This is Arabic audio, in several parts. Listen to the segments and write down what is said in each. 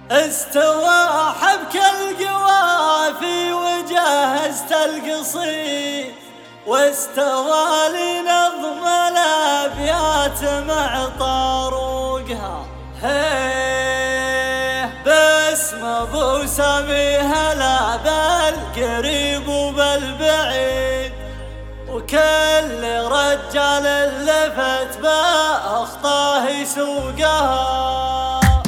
استوى حبك القوافي وجهزت القصيد، واستوى لنظم الابيات مع طاروقها. باسم ابو سامي هلا بالقريب وبالبعيد، وكل رجال لفت باخطاه يسوقها.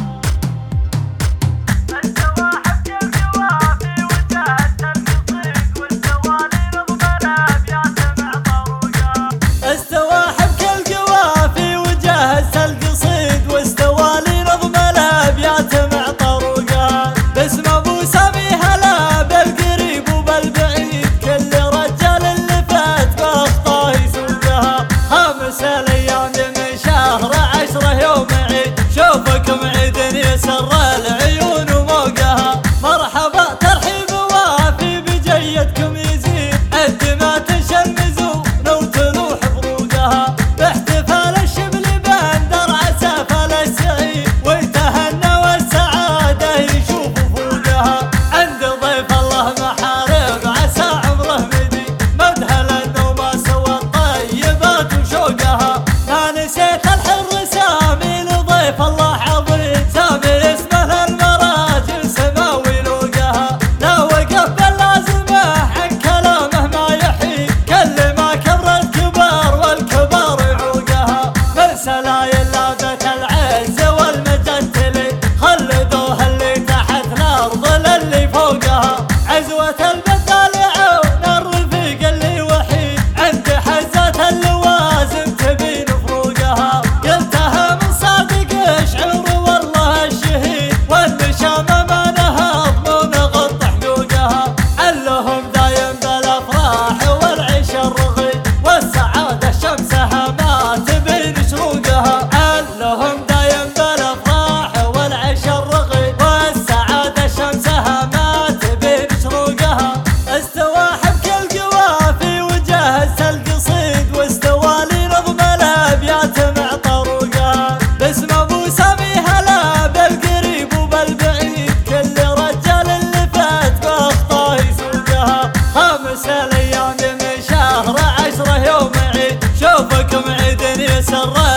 الايام من شهر 10 يوم عيد، شوفكم عيد يسر العيون وموقها. مرحبا ترحيب وافي بجيتكم يزيد، الدماء تشمزوا لو تلوح بروقها. باحتفال الشبل بندر عسافل السعيد، ويتهنى والسعاده يشوف فوقها. عند ضيف الله محارب عسى عمره مدي، مدهل انه ما سوى الطيبات وشوقها. ما نسيت الحر سامي لضيف الله عظيم، سامي اسمه للمراجل سماوي لوقها. لا وقف باللازمه عن كلامه ما يحيد، كلمه كبر الكبار والكبار يعوقها. مرسلايل لابت العز والمجد تلي، خلدوها اللي تحت الارض للي فوقها. عزوه البدال عون الرفيق اللي وحيد، عند حزه اللوازم تبين فروقها. قلتها من صادق اشعر والله الشهيد، والنشامه ما نهض ونغط حقوقها. علهم دايم بالافراح والعيش الرغيد، والسعاده شمسها ما تبين شروقها. علهم دايم بالافراح والعيش الرغيد، والسعاده شمسها ما تبين شروقها. استوى حبك القوافي وجهزت القصيد، واستوى لنظم الابيات مع طروقها. باسم ابو سامي هلا بالقريب وبالبعيد، كل رجال اللي فات باخطاه يسوقها. خامس الايام من شهر 10 يوم عيد، شوفكم عيد يسر